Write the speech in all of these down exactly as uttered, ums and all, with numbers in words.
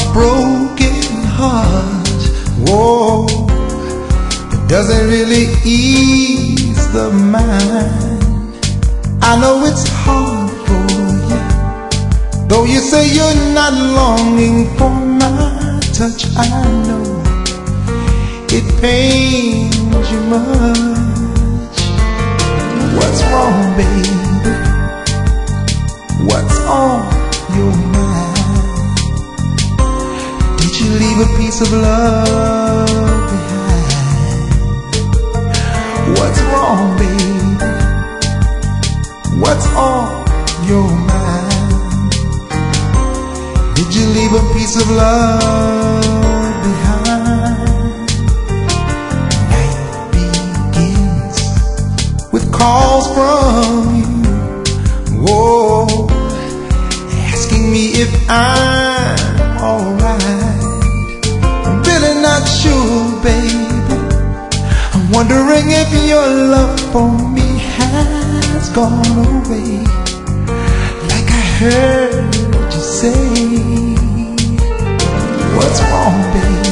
broken heart. Whoa, it doesn't really ease the mind. I know it's hard for you, though you say you're not longing for my touch. I know it pains you much. What's wrong, baby? What's on your mind? Did you leave a piece of love behind? What's wrong, baby? What's on your mind? Did you leave a piece of love behind? Night begins with calls from you, whoa, asking me if I'm alright. I'm really not sure, baby. I'm wondering if your love for me has gone away, like I heard you say. What's wrong, baby?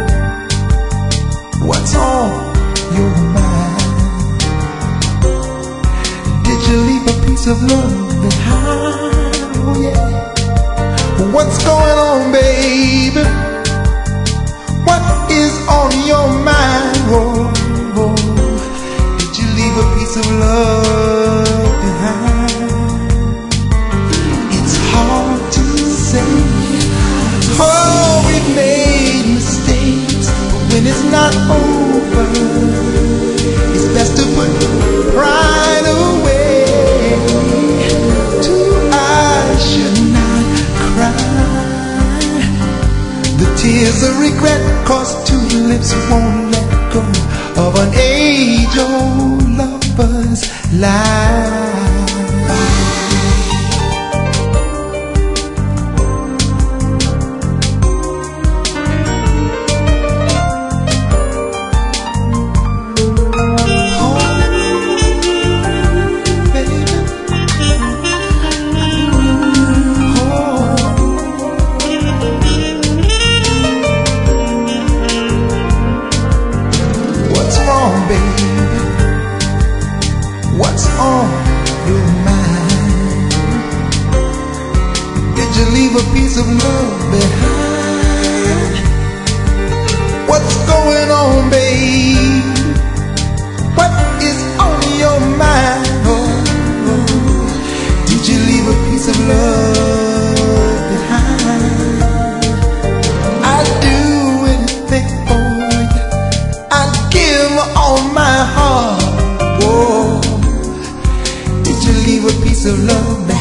What's on your mind? Did you leave a piece of love behind? Oh yeah. What's going on, baby? What is on your mind? Oh, oh. Did you leave a piece of love behind? It's hard to say. Oh, we've made mistakes, but when it's not over, it's best to put pride away. Two eyes should not cry the tears of regret, cause two lips won't let go of an age-old lover's lie. What's on your mind? Did you leave a piece of love behind? What's going on, babe? What is on your mind? Oh, oh. Did you leave a piece of love behind? I'd do anything for you. I'd give all my heart. Whoa. Did you leave a piece of love